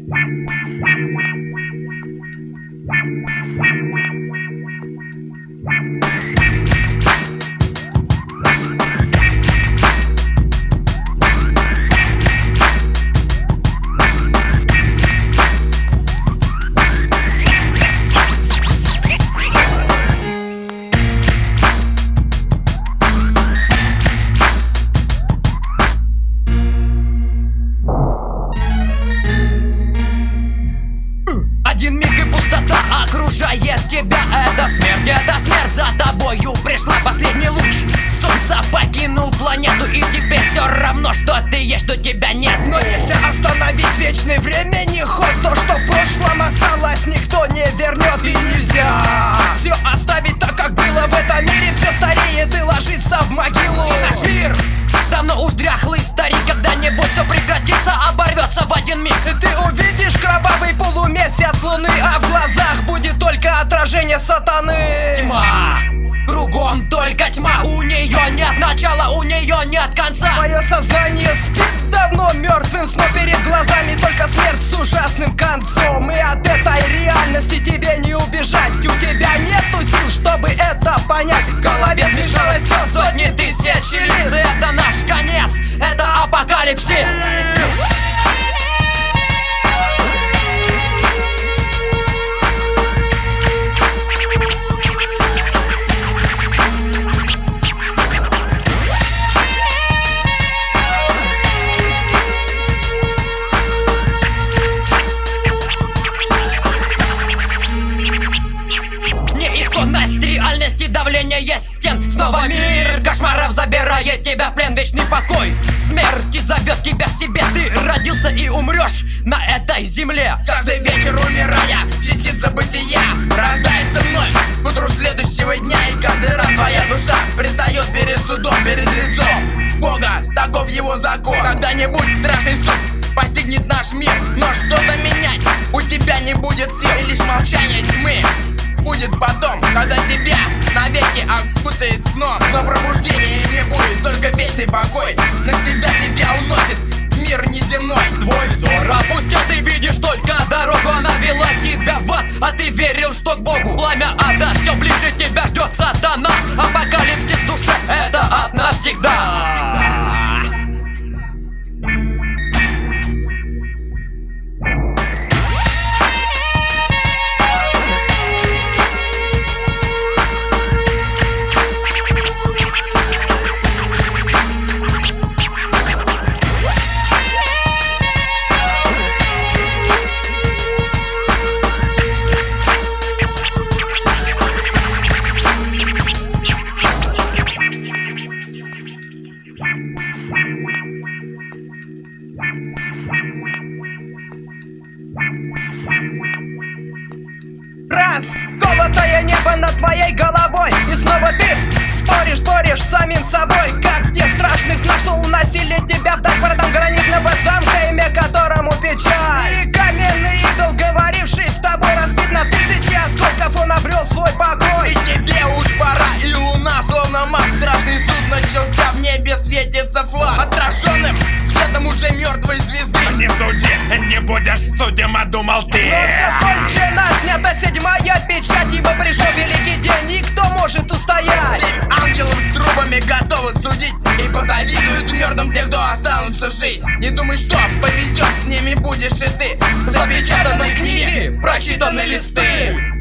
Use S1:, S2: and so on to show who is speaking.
S1: Один миг и пустота окружает тебя. Это смерть за тобою пришла. Последний луч солнца покинул планету, и теперь все равно, что ты есть, что тебя нет.
S2: Но нельзя остановить вечный времени ход. То, что в прошлом осталось, никто не вернет. И нельзя все оставить так, как было в этом мире. Все стареет и ложится в могилу.
S1: И наш мир давно уж дряхлый старик. Когда-нибудь все прекратится, оборвется в один миг.
S2: И ты увидишь кровавый полумесяц луны, а в глазах будет только отражение сатаны.
S1: Тьма, кругом только тьма. У нее нет начала, у нее нет конца.
S2: Мое сознание спит давно мертвым сном. Перед глазами только смерть с ужасным концом. И от этой реальности тебе не убежать. У тебя нету сил, чтобы это понять. В голове смешалось все
S1: Сотни тысяч лиц. Это наш конец, это апокалипсис. Неисходность реальности, давление есть стен. Снова мир кошмаров забирает тебя в плен. Вечный покой смерти зовет тебя к себе. Ты родился и умрешь на этой земле.
S3: Каждый вечер умирая, частица бытия рождается вновь к утру следующего дня. И каждый раз твоя душа предстает перед судом, перед лицом Бога. Таков его закон. Когда-нибудь страшный суд постигнет наш мир, но что-то менять у тебя не будет сил. И лишь молчание тьмы будет потом, когда тебя навеки окутает сном. Но пробуждения не будет, только вечный покой навсегда тебя уносит в мир неземной.
S1: Твой взор опустят, ты видишь только дорогу. Она вела тебя в ад, а ты верил, что к Богу. Пламя ада все ближе, тебя ждет сатана. Апокалипсис в душе, это ад навсегда.
S2: Раз, колотое небо над твоей головой. И снова ты споришь с самим собой. Как в тех страшных снах, что уносили тебя вдаль воротам гранитного замка, имя которому печаль. И каменный идол, говоривший с тобой, разбит на тысячи осколков, он обрел свой покой.
S3: И тебе уж пора, и луна словно маг. Страшный суд начался, в небе светится флаг. Отраженным светом уже мертвой звезды.
S4: Не суди, не будешь судим, а думал ты.
S2: Но все кончено, снята седьмая печать, ибо пришел великий день, никто может устоять.
S3: 7 ангелов с трубами готовы судить, и позавидуют мертвым те, кто останутся жить. Не думай, что повезет, с ними будешь и ты. В запечатанной книге прочитаны листы.